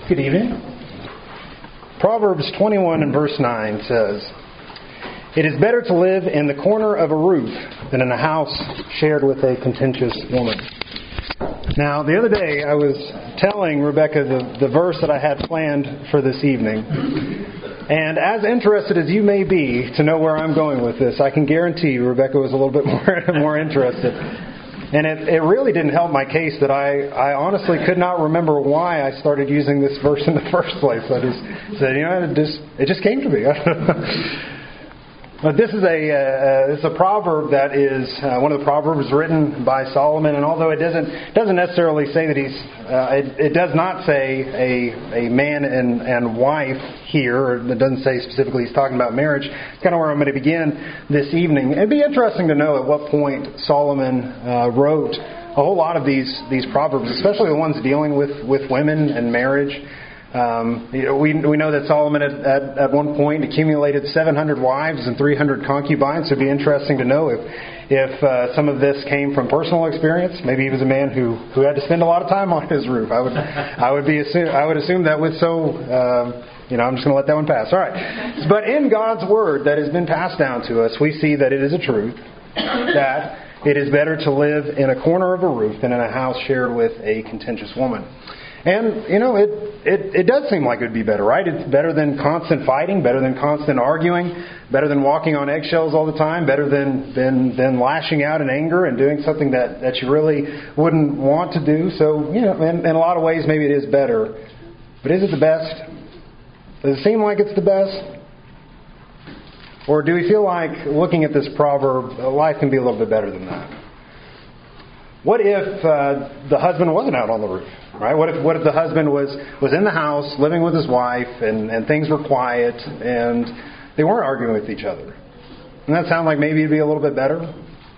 Good evening. Proverbs 21 and verse 9 says, "It is better to live in the corner of a roof than in a house shared with a contentious woman." Now, the other day I was telling Rebecca the verse that I had planned for this evening. And as interested as you may be to know where I'm going with this, I can guarantee you Rebecca was a little bit more interested. And it really didn't help my case that I honestly could not remember why I started using this verse in the first place. I just said, it just came to me. But this is a proverb that is one of the proverbs written by Solomon, and although it doesn't necessarily say that it does not say a man and wife here, or it doesn't say specifically he's talking about marriage. It's kind of where I'm going to begin this evening. It'd be interesting to know at what point Solomon wrote a whole lot of these proverbs, especially the ones dealing with women and marriage. We know that Solomon at one point accumulated 700 wives and 300 concubines. It'd be interesting to know if some of this came from personal experience. Maybe he was a man who had to spend a lot of time on his roof. I would assume that with I'm just going to let that one pass. All right. But in God's Word that has been passed down to us, we see that it is a truth that it is better to live in a corner of a roof than in a house shared with a contentious woman. And, it does seem like it would be better, right? It's better than constant fighting, better than constant arguing, better than walking on eggshells all the time, better than lashing out in anger and doing something that you really wouldn't want to do. So, in a lot of ways, maybe it is better. But is it the best? Does it seem like it's the best? Or do we feel like, looking at this proverb, life can be a little bit better than that? What if the husband wasn't out on the roof? Right? What if the husband was in the house living with his wife and things were quiet and they weren't arguing with each other? Doesn't that sound like maybe it'd be a little bit better?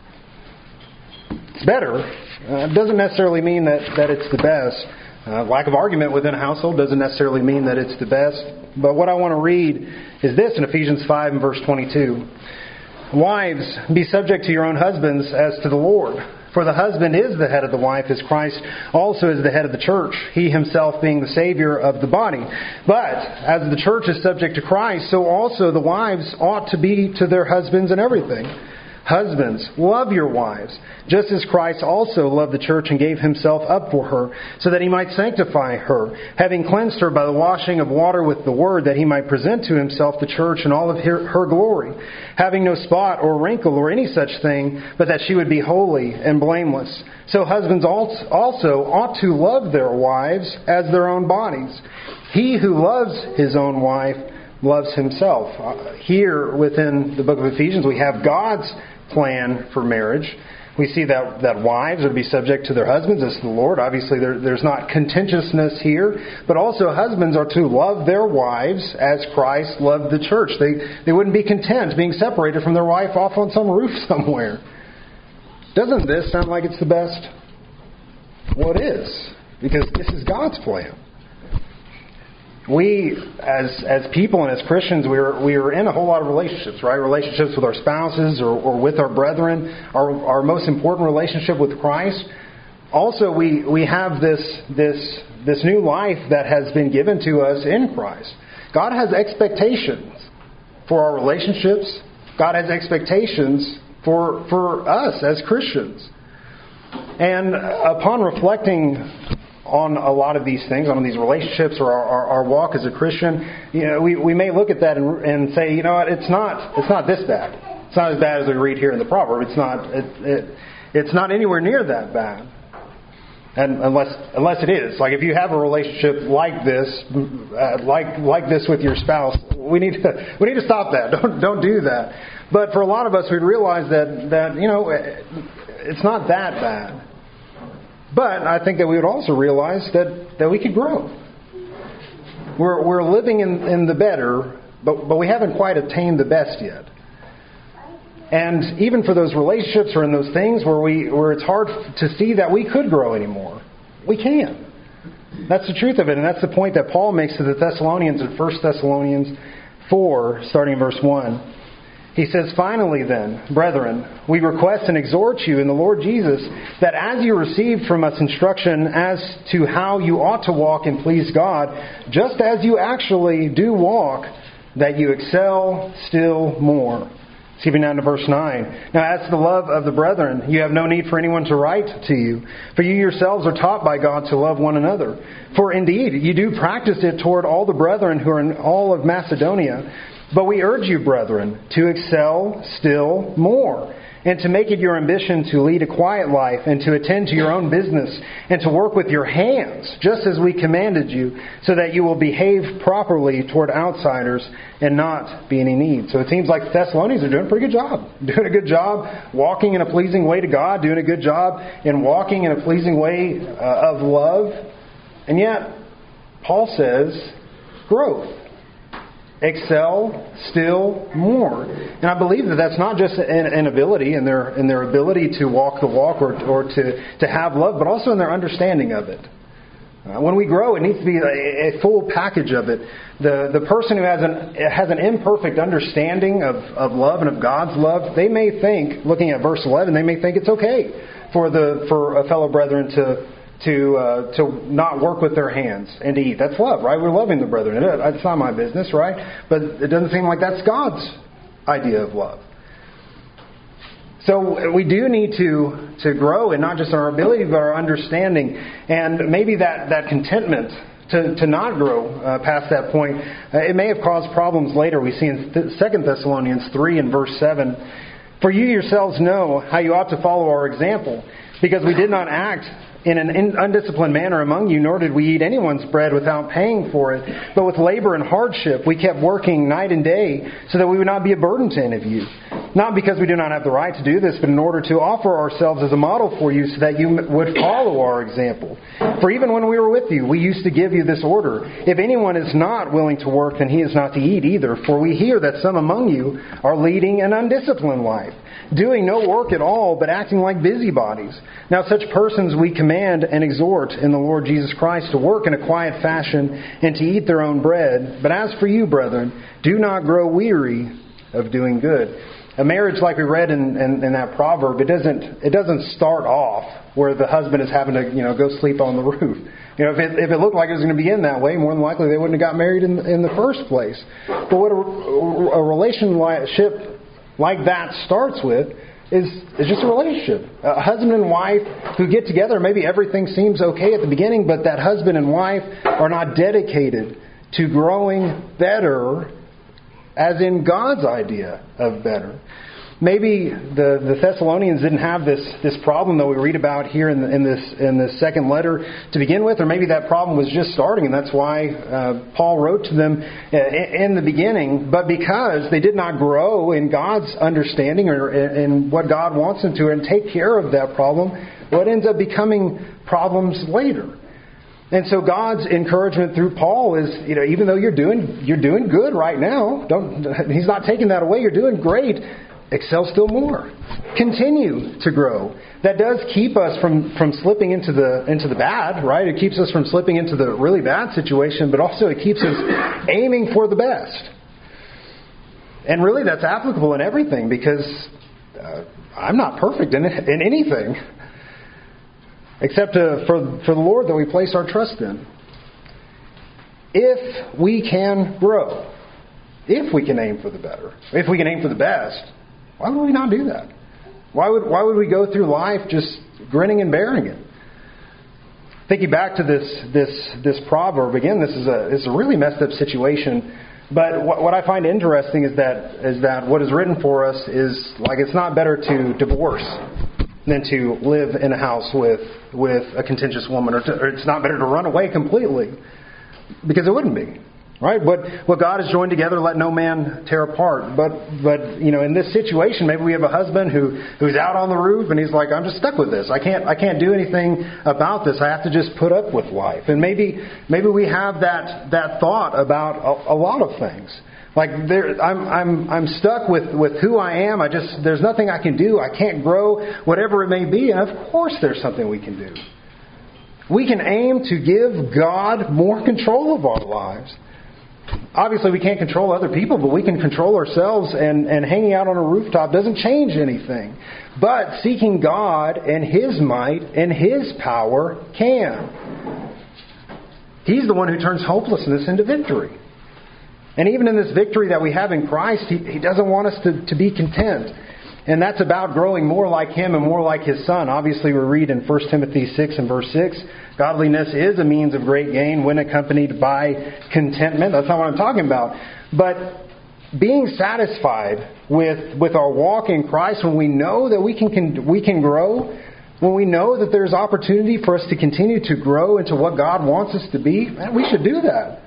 It's better. It doesn't necessarily mean that it's the best. Lack of argument within a household doesn't necessarily mean that it's the best. But what I want to read is this in Ephesians 5 and verse 22. "Wives, be subject to your own husbands as to the Lord. For the husband is the head of the wife, as Christ also is the head of the church, he himself being the Savior of the body. But as the church is subject to Christ, so also the wives ought to be to their husbands in everything. Husbands, love your wives, just as Christ also loved the church and gave himself up for her, so that he might sanctify her, having cleansed her by the washing of water with the word, that he might present to himself the church in all of her glory, having no spot or wrinkle or any such thing, but that she would be holy and blameless. So husbands also ought to love their wives as their own bodies. He who loves his own wife loves himself." Here within the book of Ephesians, we have God's plan for marriage. We see that wives are to be subject to their husbands as to the Lord. Obviously, there's not contentiousness here, but also husbands are to love their wives as Christ loved the church. They wouldn't be content being separated from their wife off on some roof somewhere. Doesn't this sound like it's the best? Well, it is, because this is God's plan. We, as people and as Christians, we are in a whole lot of relationships, right? Relationships with our spouses or with our brethren. Our most important relationship with Christ. Also, we have this new life that has been given to us in Christ. God has expectations for our relationships. God has expectations for us as Christians. And upon reflecting on a lot of these things, on these relationships or our walk as a Christian, we may look at that and say, it's not this bad. It's not as bad as we read here in the proverb. It's not anywhere near that bad. And unless it is, like if you have a relationship like this with your spouse, we need to stop that. Don't do that. But for a lot of us, we'd realize that it's not that bad. But I think that we would also realize that we could grow. We're living in the better, but we haven't quite attained the best yet. And even for those relationships or in those things where it's hard to see that we could grow anymore, we can. That's the truth of it, and that's the point that Paul makes to the Thessalonians in 1 Thessalonians 4, starting in verse 1. He says, "Finally then, brethren, we request and exhort you in the Lord Jesus that as you received from us instruction as to how you ought to walk and please God, just as you actually do walk, that you excel still more." Skipping down to verse 9. "Now as to the love of the brethren, you have no need for anyone to write to you, for you yourselves are taught by God to love one another. For indeed, you do practice it toward all the brethren who are in all of Macedonia. But we urge you, brethren, to excel still more, and to make it your ambition to lead a quiet life, and to attend to your own business, and to work with your hands, just as we commanded you, so that you will behave properly toward outsiders and not be any need." So it seems like the Thessalonians are doing a pretty good job. Doing a good job walking in a pleasing way to God, doing a good job in walking in a pleasing way of love. And yet, Paul says, growth. Excel still more. And I believe that that's not just an ability in their ability to walk the walk or to have love, but also in their understanding of it. When we grow, it needs to be a full package of it. The person who has an imperfect understanding of love and of God's love, they may think, looking at verse 11, they may think it's okay for a fellow brethren to not work with their hands and to eat. That's love, right? We're loving the brethren. It's not my business, right? But it doesn't seem like that's God's idea of love. So we do need to grow in not just our ability, but our understanding. And maybe that contentment to not grow past that point, it may have caused problems later. We see in 2 Thessalonians 3 and verse 7, "For you yourselves know how you ought to follow our example, because we did not act in an undisciplined manner among you, nor did we eat anyone's bread without paying for it. But with labor and hardship we kept working night and day, so that we would not be a burden to any of you. Not because we do not have the right to do this, but in order to offer ourselves as a model for you, so that you would follow our example. For even when we were with you, we used to give you this order: if anyone is not willing to work, then he is not to eat either. For we hear that some among you are leading an undisciplined life, doing no work at all, but acting like busybodies. Now such persons we command and exhort in the Lord Jesus Christ to work in a quiet fashion and to eat their own bread. But as for you, brethren, do not grow weary of doing good." A marriage, like we read in that proverb, it doesn't start off where the husband is having to go sleep on the roof. If it looked like it was going to begin that way, more than likely they wouldn't have got married in the first place. But what a relationship like that starts with is just a relationship. A husband and wife who get together, maybe everything seems okay at the beginning, but that husband and wife are not dedicated to growing better, as in God's idea of better. Maybe the Thessalonians didn't have this problem that we read about here in this second letter to begin with, or maybe that problem was just starting, and that's why Paul wrote to them in the beginning. But because they did not grow in God's understanding or in what God wants them to, and take care of that problem, well, it ends up becoming problems later. And so God's encouragement through Paul is, even though you're doing good right now, He's not taking that away. You're doing great. Excel still more. Continue to grow. That does keep us from slipping into the bad, right? It keeps us from slipping into the really bad situation, but also it keeps us aiming for the best. And really, that's applicable in everything, because I'm not perfect in anything, except for the Lord that we place our trust in. If we can grow, if we can aim for the better, if we can aim for the best, why would we not do that? Why would we go through life just grinning and bearing it? Thinking back to this proverb again, this is a really messed up situation. But what I find interesting is that what is written for us is like it's not better to divorce than to live in a house with a contentious woman, or it's not better to run away completely, because it wouldn't be. Right? What God has joined together, let no man tear apart. But in this situation, maybe we have a husband who's out on the roof and he's like, I'm just stuck with this. I can't do anything about this. I have to just put up with life. And maybe we have that thought about a lot of things. Like I'm stuck with who I am. There's nothing I can do. I can't grow, whatever it may be. And of course, there's something we can do. We can aim to give God more control of our lives. Obviously, we can't control other people, but we can control ourselves, and hanging out on a rooftop doesn't change anything. But seeking God and His might and His power can. He's the one who turns hopelessness into victory. And even in this victory that we have in Christ, He doesn't want us to be content. And that's about growing more like Him and more like His Son. Obviously, we read in 1 Timothy 6 and verse 6, godliness is a means of great gain when accompanied by contentment. That's not what I'm talking about. But being satisfied with our walk in Christ, when we know that we can grow, when we know that there's opportunity for us to continue to grow into what God wants us to be, man, we should do that.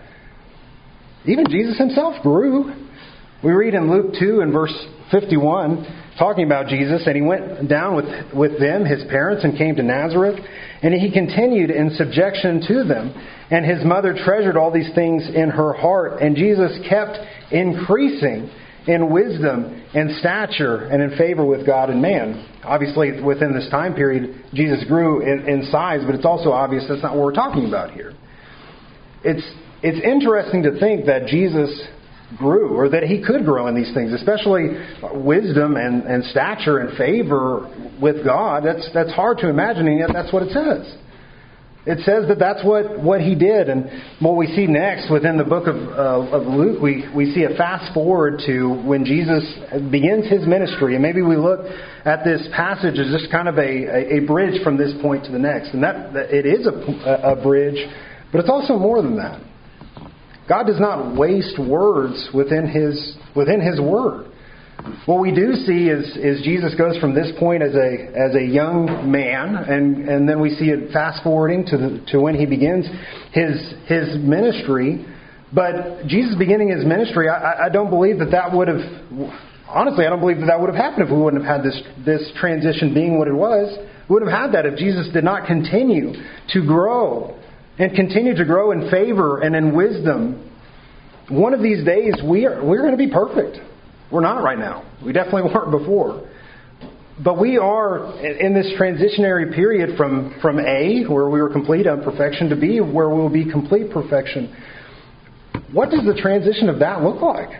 Even Jesus Himself grew. We read in Luke 2 and verse 51, talking about Jesus, and He went down with them, His parents, and came to Nazareth. And He continued in subjection to them. And His mother treasured all these things in her heart. And Jesus kept increasing in wisdom and stature and in favor with God and man. Obviously, within this time period, Jesus grew in size, but it's also obvious that's not what we're talking about here. It's interesting to think that Jesus grew, or that He could grow in these things, especially wisdom and stature and favor with God. That's hard to imagine, and yet that's what it says. It says that that's what He did. And what we see next within the book of Luke, we see a fast forward to when Jesus begins His ministry. And maybe we look at this passage as just kind of a bridge from this point to the next. And that it is a bridge, but it's also more than that. God does not waste words within His Word. What we do see is Jesus goes from this point as a young man, and then we see it fast forwarding to when He begins his ministry. But Jesus beginning His ministry, I don't believe that would have. Honestly, I don't believe that would have happened if we wouldn't have had this transition being what it was. We would have had that if Jesus did not continue to grow. And continue to grow in favor and in wisdom. One of these days, we're going to be perfect. We're not right now. We definitely weren't before. But we are in this transitionary period from A, where we were complete imperfection, to B, where we will be complete perfection. What does the transition of that look like?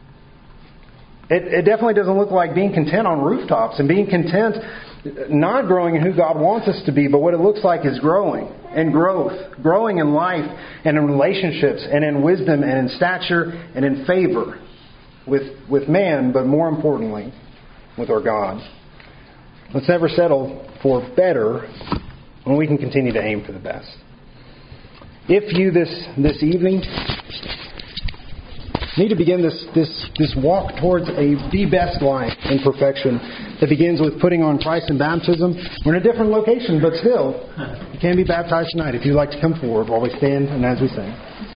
It definitely doesn't look like being content on rooftops and being content not growing in who God wants us to be, but what it looks like is growing and growth. Growing in life and in relationships and in wisdom and in stature and in favor with man, but more importantly, with our God. Let's never settle for better when we can continue to aim for the best. If you this evening need to begin this walk towards the best life in perfection that begins with putting on Christ in baptism. We're in a different location, but still, you can be baptized tonight if you'd like to come forward while we stand and as we sing.